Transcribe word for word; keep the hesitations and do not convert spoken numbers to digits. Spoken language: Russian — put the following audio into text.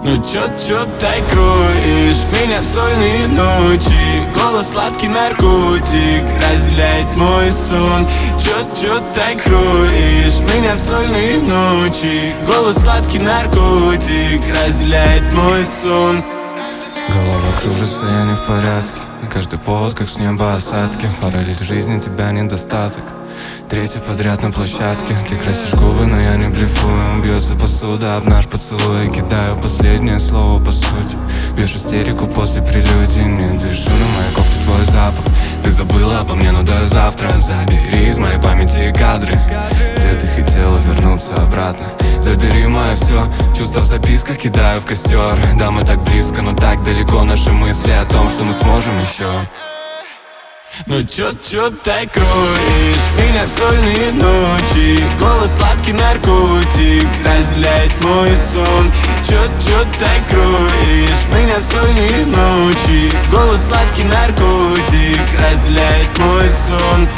Ну чё, чё так кроешь меня в сольные ночи? Голос сладкий наркотик разделяет мой сон. Чё, чё так кроешь меня в сольные ночи? Голос сладкий наркотик разделяет мой сон. Голова кружится, я не в порядке. На каждый повод, как с неба осадки. Параллель жизни, тебя недостаток. Третий подряд на площадке. Ты красишь губы, но я не блефую. Бьется посуда об наш поцелуй. Я кидаю последнее слово по сути. Бьешь истерику после прелюдии. Не дышу на моей кофте твой запах. Ты забыла обо мне, но до завтра. Забери из моей памяти кадры, где ты хотела вернуться обратно. Забери мое все, чувства в записках кидаю в костер. Да, мы так близко, но так далеко. Наши мысли о том, что мы сможем еще. Ну чё, чё так кроешь меня в сольные ночи? Голос сладкий наркотик разделяет мой сон. Чё, чё так кроешь меня в сольные ночи? Голос сладкий наркотик разделяет мой сон.